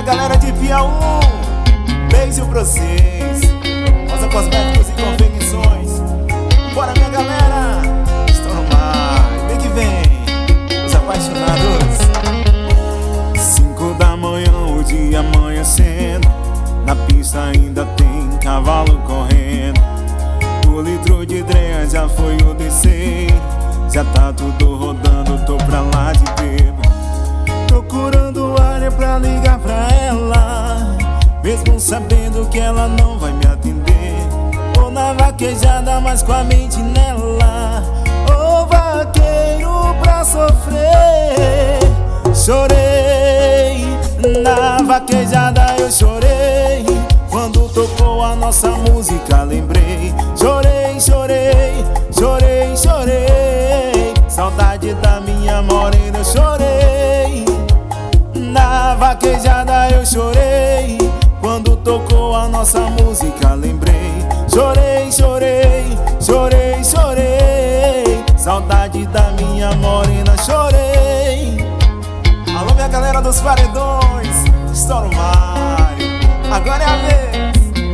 galera de Piauí, beijo pra vocês. Rosa Cosméticos e Confecções. Bora, minha galera, estou no mar, vem que vem, os apaixonados. 5 da manhã, o dia amanhecendo, na pista ainda tem cavalo correndo. O litro de dreia já foi o terceiro, já tá tudo rodando, tô pra lá de bebo. Procurando área pra ligar pra ela, mesmo sabendo que ela não vai me atender. Tô na vaquejada, mas com a mente nela. Ô vaqueiro pra sofrer. Chorei, na vaquejada eu chorei. Quando tocou a nossa música lembrei. Chorei, chorei, chorei, chorei. Saudade da minha morena eu chorei. Na vaquejada eu chorei. Quando tocou a nossa música lembrei. Chorei, chorei, chorei, chorei. Saudade da minha morena chorei. Alô, minha galera dos paredões, estou no mar, agora é a vez.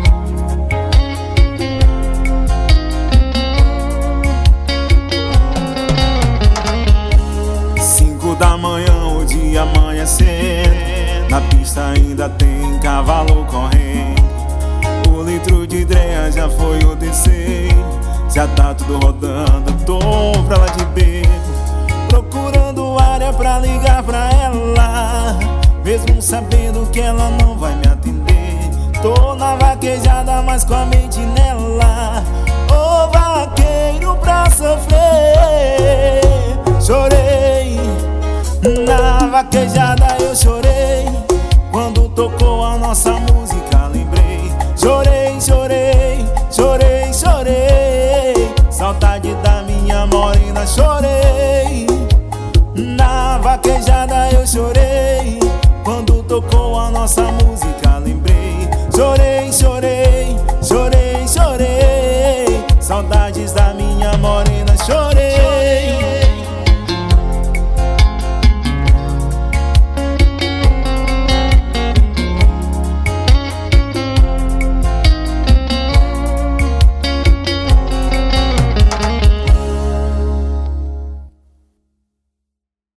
5 da manhã, o dia amanhecendo, na pista ainda tem cavalo correndo. O litro de dreia já foi o terceiro, já tá tudo rodando, tô pra lá de bebo. Procurando área pra ligar pra ela, mesmo sabendo que ela não vai me atender. Tô na vaquejada, mas com a mente nela. Ô vaqueiro pra sofrer. Chorei, na vaquejada eu chorei. Quando tocou a nossa música lembrei. Chorei, chorei, chorei, chorei. Saudade da minha morena chorei. Na vaquejada eu chorei. Quando tocou a nossa música lembrei. Chorei, chorei,